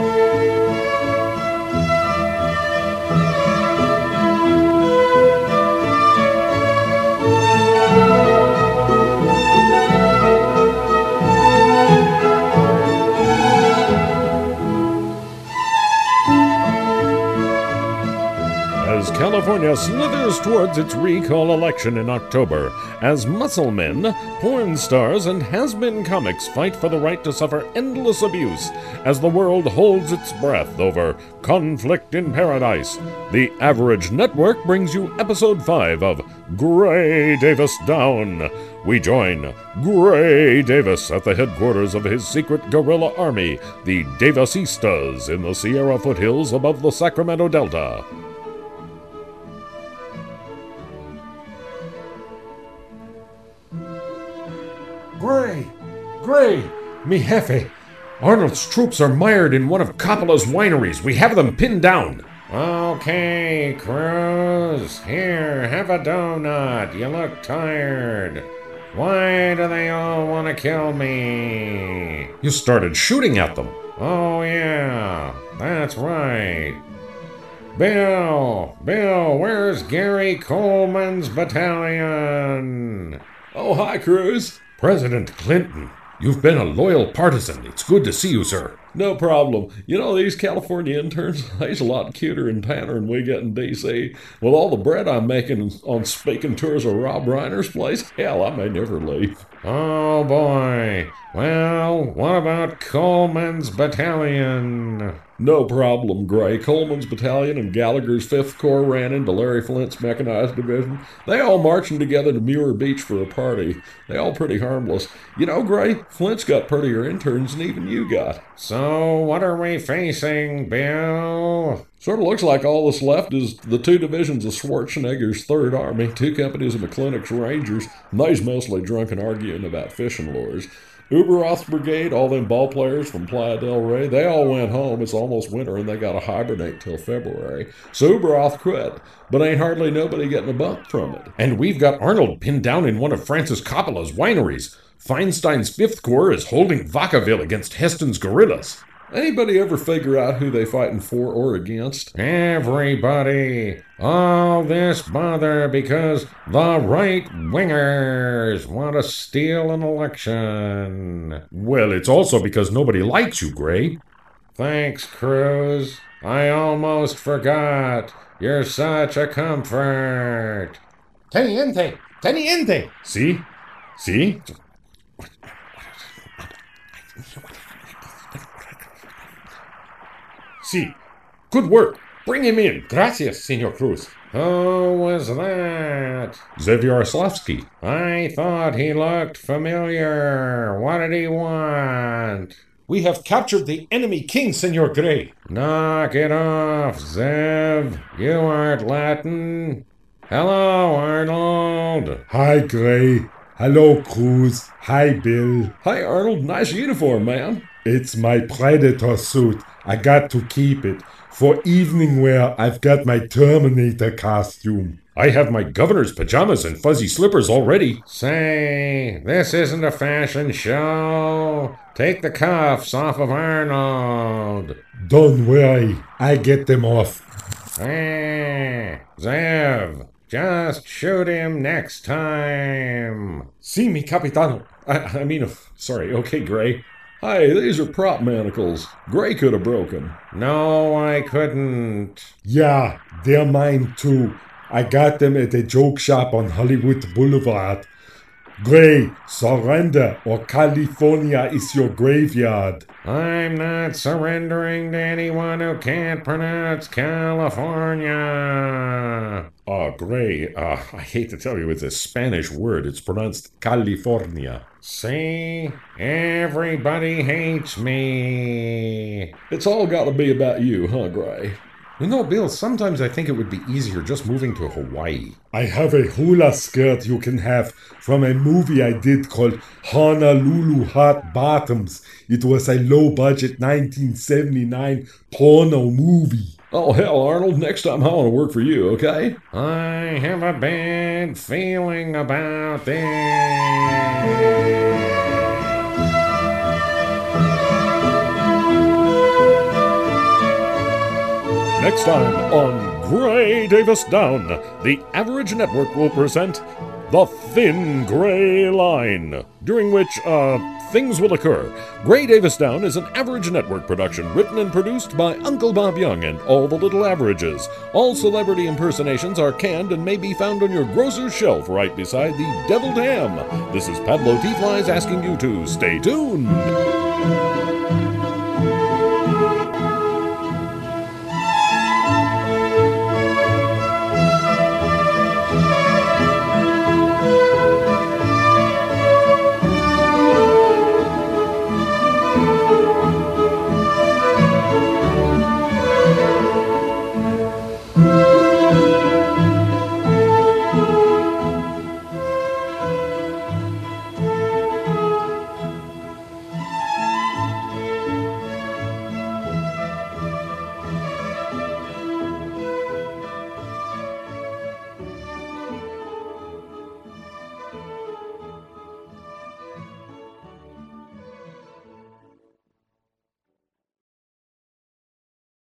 As California slithers towards its recall election in October, as muscle men, porn stars, and has-been comics fight for the right to suffer endless abuse, as the world holds its breath over Conflict in Paradise, the Average Network brings you Episode 5 of Gray Davis Down. We join Gray Davis at the headquarters of his secret guerrilla army, the Davisistas, in the Sierra foothills above the Sacramento Delta. Gray! Mi jefe! Arnold's troops are mired in one of Coppola's wineries. We have them pinned down. Okay, Cruz. Here, have a donut. You look tired. Why do they all want to kill me? You started shooting at them. Oh, yeah. That's right. Bill, where's Gary Coleman's battalion? Oh, hi, Cruz. President Clinton. You've been a loyal partisan. It's good to see you, sir. No problem. You know, these California interns, they's a lot cuter and tanner than we get in D.C. With all the bread I'm making on speaking tours of Rob Reiner's place, hell, I may never leave. Oh, boy. Well, what about Coleman's battalion? No problem, Gray. Coleman's battalion and Gallagher's 5th Corps ran into Larry Flint's mechanized division. They all marching together to Muir Beach for a party. They all pretty harmless. You know, Gray, Flint's got prettier interns than even you got. So, what are we facing, Bill? Sort of looks like all that's left is the 2 divisions of Schwarzenegger's 3rd Army, 2 companies of McClintock's Rangers, and they's mostly drunk and arguing about fishing lures. Uberoth's brigade, all them ball players from Playa del Rey, they all went home. It's almost winter and they gotta hibernate till February. So Uberoth quit, but ain't hardly nobody getting a bump from it. And we've got Arnold pinned down in one of Francis Coppola's wineries. Feinstein's 5th Corps is holding Vacaville against Heston's guerrillas. Anybody ever figure out who they fighting for or against? Everybody! All this bother because the right-wingers want to steal an election. Well, it's also because nobody likes you, Gray. Thanks, Cruz. I almost forgot. You're such a comfort. Teniente! See? See, good work. Bring him in. Gracias, Senor Cruz. Who was that? Zavyarislavsky. I thought he looked familiar. What did he want? We have captured the enemy king, Senor Gray. Knock it off, Zev. You aren't Latin. Hello, Arnold. Hi, Gray. Hello, Cruz. Hi, Bill. Hi, Arnold. Nice uniform, man. It's my Predator suit. I got to keep it. For evening wear, I've got my Terminator costume. I have my governor's pajamas and fuzzy slippers already. Say, this isn't a fashion show. Take the cuffs off of Arnold. Don't worry, I get them off. Zev, just shoot him next time. Si, mi capitano. Sorry, okay, Gray. Hey, these are prop manacles. Gray could have broke them. No, I couldn't. Yeah, they're mine too. I got them at a joke shop on Hollywood Boulevard. Gray, surrender or California is your graveyard. I'm not surrendering to anyone who can't pronounce California. Gray, I hate to tell you, it's a Spanish word. It's pronounced California. See? Everybody hates me. It's all got to be about you, huh, Gray? You know, Bill, sometimes I think it would be easier just moving to Hawaii. I have a hula skirt you can have from a movie I did called Honolulu Hot Bottoms. It was a low-budget 1979 porno movie. Oh, hell, Arnold, next time I want to work for you, okay? I have a bad feeling about this. Next time on Gray Davis Down, the Average Network will present The Thin Gray Line, during which, things will occur. Gray Davis Down is an Average Network production written and produced by Uncle Bob Young and all the little averages. All celebrity impersonations are canned and may be found on your grocer's shelf right beside the deviled ham. This is Pablo T. Flies asking you to stay tuned.